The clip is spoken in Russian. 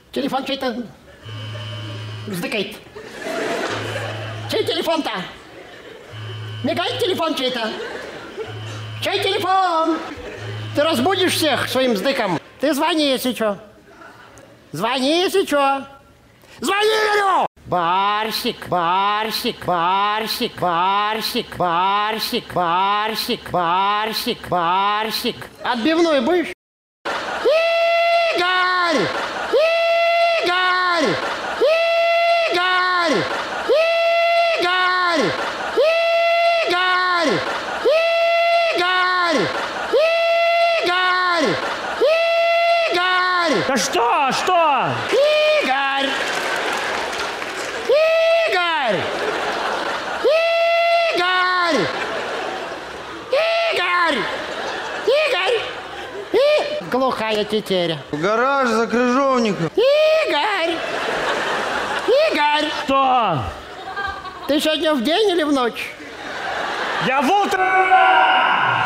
Телефон чей-то вздыкает. Чей телефон-то? Мигает телефон чей-то. Чей телефон? Ты разбудишь всех своим вздыком. Ты звони, если что. Звони, если что. Звони, говорю! Барсик, Барсик, Барсик, Барсик, Барсик, Барсик, Барсик, Барсик. Отбивной будешь? Игорь! Игорь! Игорь! Игорь! Игорь! Игорь! Игорь! Игорь! Да что? Что? Игорь! Игорь! Игорь! Игорь! Игорь! Глухая тетеря. В гараж за крыжовником. Игорь! Игорь! Что? Ты сегодня в день или в ночь? Я в утро!